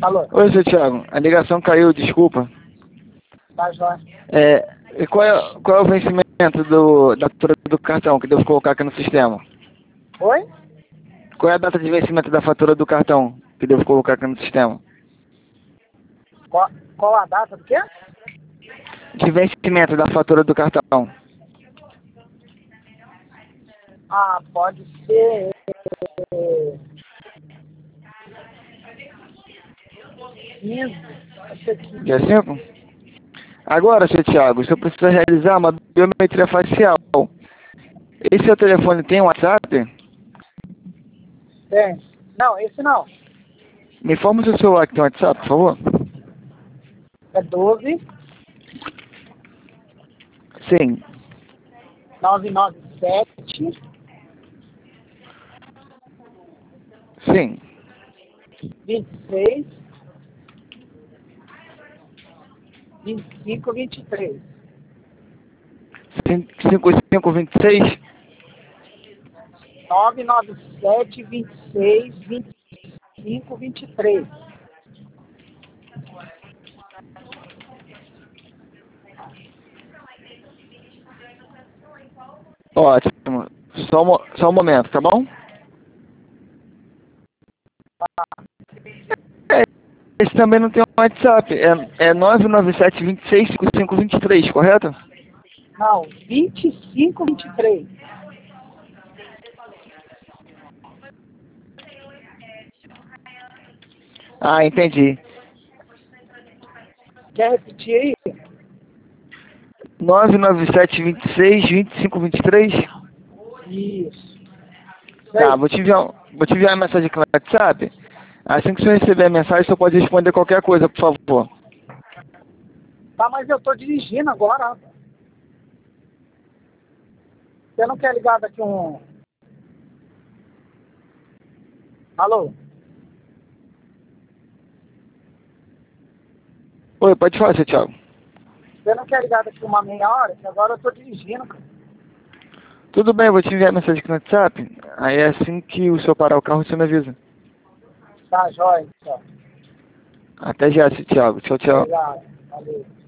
Alô? Oi, seu Thiago. A ligação caiu, desculpa. Tá, jóia. E qual é o vencimento da fatura do cartão que devo colocar aqui no sistema? Oi? Qual é a data de vencimento da fatura do cartão que devo colocar aqui no sistema? Qual a data do quê? De vencimento da fatura do cartão. Ah, pode ser... Esse aqui. Dia 5? Agora, seu Thiago, o senhor precisa realizar uma biometria facial. Esse seu telefone tem WhatsApp? Tem. Não, esse não. Me informa o seu celular que tem WhatsApp, por favor. É 12 Sim. 997 Sim. 26 25 23. 5526? 997 26 25 23. Ótimo. Só um momento, tá bom? Esse também não tem WhatsApp. É 997265523, correto? Não, 25 23. Ah, entendi. Quer repetir aí? 997262523? Isso. Tá, vou te enviar uma mensagem aqui no WhatsApp. Assim que você receber a mensagem, você pode responder qualquer coisa, por favor. Tá, mas eu tô dirigindo agora. Você não quer ligar daqui um... Alô? Oi, pode falar, seu Thiago. Você não quer ligar daqui uma meia hora? Que agora eu tô dirigindo. Tudo bem, eu vou te enviar a mensagem aqui no WhatsApp. Aí assim que o senhor parar o carro, você me avisa. Tá, jóia. Então. Até já, seu Thiago. Tchau, tchau. Obrigado. Valeu.